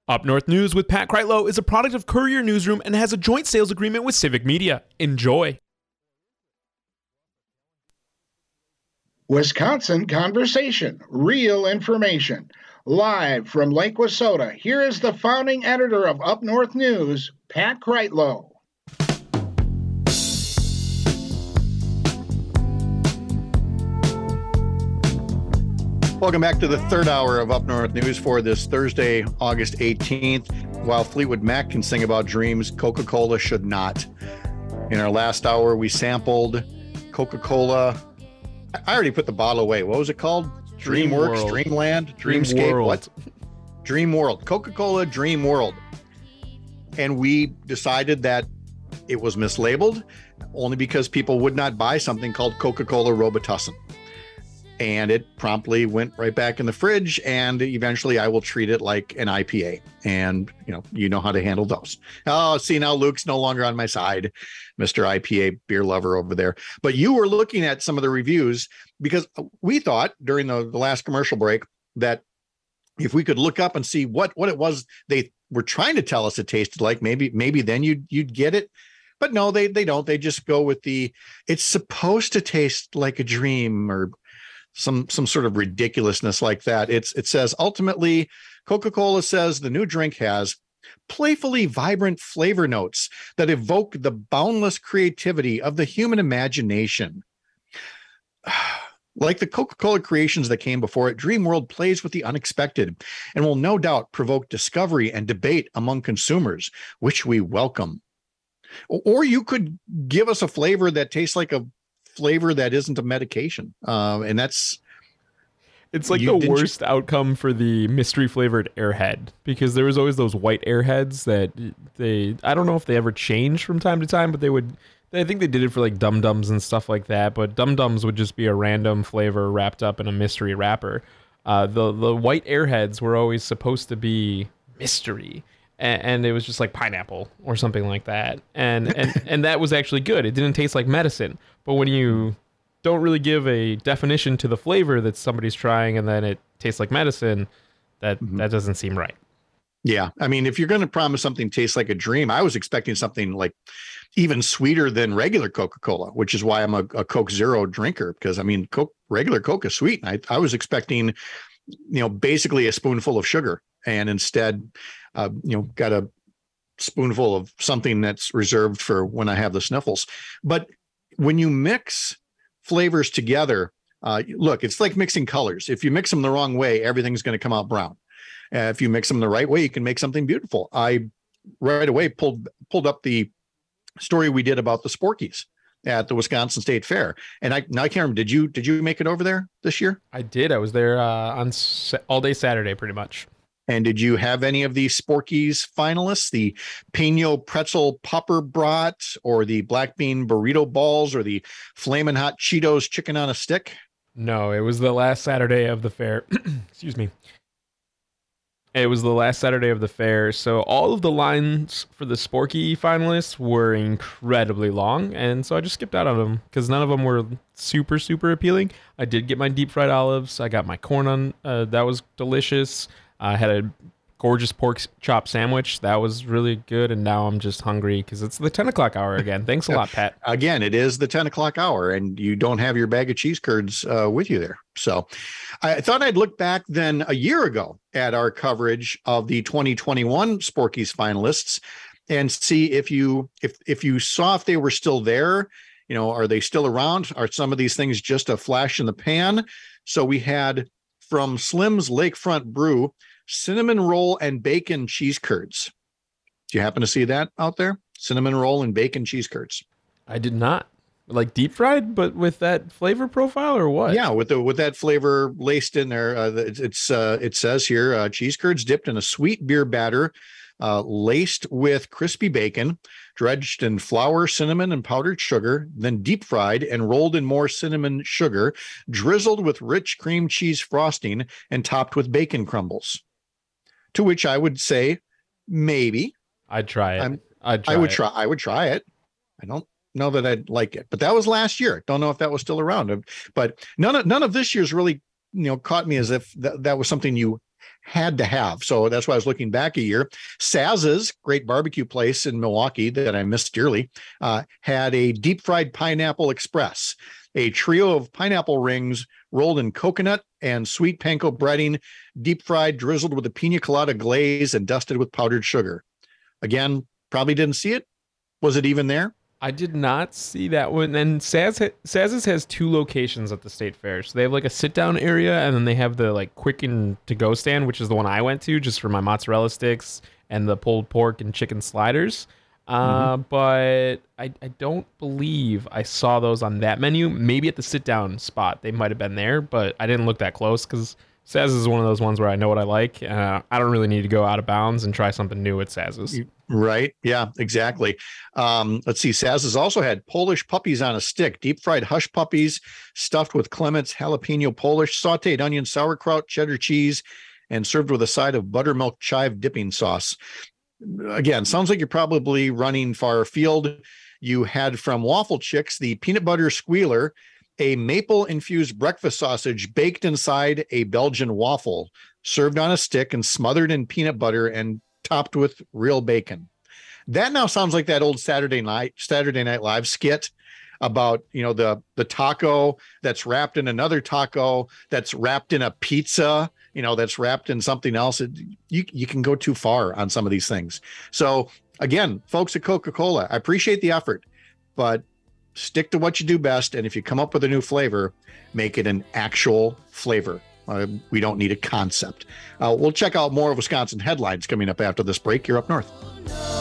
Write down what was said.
Up North News with Pat Kreitlow is a product of Courier Newsroom and has a joint sales agreement with Civic Media. Enjoy. Wisconsin Conversation, real information. Live from Lake Wissota, here is the founding editor of Up North News, Pat Kreitlow. Welcome back to the third hour of Up North News for this Thursday, August 18th. While Fleetwood Mac can sing about dreams, Coca-Cola should not. In our last hour, we sampled Coca-Cola. I already put the bottle away. What was it called? DreamWorks, Dreamland, Dreamscape, what? Dream World. Coca-Cola Dream World. And we decided that it was mislabeled only because people would not buy something called Coca-Cola Robitussin. And it promptly went right back in the fridge, and eventually I will treat it like an IPA. And you know how to handle those. Oh, see, now Luke's no longer on my side, Mr. IPA beer lover over there. But you were looking at some of the reviews because we thought during the last commercial break that if we could look up and see what it was they were trying to tell us it tasted like, maybe then you'd get it. But no, they don't. They just go with it's supposed to taste like a dream or some sort of ridiculousness like that. It says, ultimately, Coca-Cola says the new drink has playfully vibrant flavor notes that evoke the boundless creativity of the human imagination. Like the Coca-Cola creations that came before it, Dream World plays with the unexpected and will no doubt provoke discovery and debate among consumers, which we welcome. Or you could give us a flavor that tastes like a flavor that isn't a medication, and it's like the worst outcome for the mystery flavored Airhead, because there was always those white Airheads that I don't know if they ever changed from time to time, but I think they did it for like Dum Dums and stuff like that, but Dum Dums would just be a random flavor wrapped up in a mystery wrapper. The white Airheads were always supposed to be mystery, and it was just like pineapple or something like that. And that was actually good. It didn't taste like medicine. But when you don't really give a definition to the flavor that somebody's trying and then it tastes like medicine, that doesn't seem right. Yeah. I mean, if you're going to promise something tastes like a dream, I was expecting something like even sweeter than regular Coca-Cola, which is why I'm a Coke Zero drinker, because I mean, regular Coke is sweet. I was expecting, basically a spoonful of sugar, and instead, got a spoonful of something that's reserved for when I have the sniffles. But when you mix flavors together, look, it's like mixing colors. If you mix them the wrong way, everything's going to come out brown. If you mix them the right way, you can make something beautiful. I right away pulled up the story we did about the Sporkies at the Wisconsin State Fair, and I can't remember. Did you make it over there this year? I did. I was there on all day Saturday, pretty much. And did you have any of the Sporkies finalists, the Pino Pretzel Popper Brat, or the Black Bean Burrito Balls, or the Flamin' Hot Cheetos Chicken on a Stick? No, it was the last Saturday of the fair. Excuse me. It was the last Saturday of the fair, so all of the lines for the Sporky finalists were incredibly long, and so I just skipped out on them because none of them were super, super appealing. I did get my deep fried olives. I got my corn on. That was delicious. I had a gorgeous pork chop sandwich. That was really good. And now I'm just hungry because it's the 10 o'clock hour again. Thanks a lot, Pat. Again, it is the 10 o'clock hour and you don't have your bag of cheese curds with you there. So I thought I'd look back then a year ago at our coverage of the 2021 Sporkies finalists and see if you saw if they were still there. Are they still around? Are some of these things just a flash in the pan? So we had from Slim's Lakefront Brew, cinnamon roll and bacon cheese curds. Do you happen to see that out there? Cinnamon roll and bacon cheese curds. I did not. Like deep fried, but with that flavor profile or what? Yeah, with that flavor laced in there. It says here, cheese curds dipped in a sweet beer batter, laced with crispy bacon, dredged in flour, cinnamon, and powdered sugar, then deep fried and rolled in more cinnamon sugar, drizzled with rich cream cheese frosting, and topped with bacon crumbles. To which I would say, maybe. I'd try it. I would try it. I don't know that I'd like it, but that was last year. Don't know if that was still around. But none of this year's really, caught me as if that was something you had to have. So that's why I was looking back a year. Saz's, great barbecue place in Milwaukee that I missed dearly, had a deep fried pineapple express, a trio of pineapple rings rolled in coconut and sweet panko breading, deep fried, drizzled with a pina colada glaze, and dusted with powdered sugar. Again, probably didn't see it. Was it even there? I did not see that one. And Saz's has 2 locations at the state fair. So they have like a sit down area, and then they have the like quick and to go stand, which is the one I went to just for my mozzarella sticks and the pulled pork and chicken sliders. But I don't believe I saw those on that menu. Maybe at the sit down spot they might have been there, but I didn't look that close because Saz's is one of those ones where I know what I like. I don't really need to go out of bounds and try something new at Saz's. Right. Yeah, exactly. Let's see. Saz's also had Polish puppies on a stick, deep fried hush puppies stuffed with Clement's jalapeno Polish, sauteed onion, sauerkraut, cheddar cheese, and served with a side of buttermilk chive dipping sauce. Again, sounds like you're probably running far afield. You had from Waffle Chicks the peanut butter squealer, a maple infused breakfast sausage baked inside a Belgian waffle, served on a stick and smothered in peanut butter and topped with real bacon. That now sounds like that old Saturday Night Live skit about, the taco that's wrapped in another taco, that's wrapped in a pizza, that's wrapped in something else. You can go too far on some of these things. So again, folks at Coca-Cola, I appreciate the effort, but stick to what you do best. And if you come up with a new flavor, make it an actual flavor. We don't need a concept. We'll check out more of Wisconsin headlines coming up after this break. You're up north.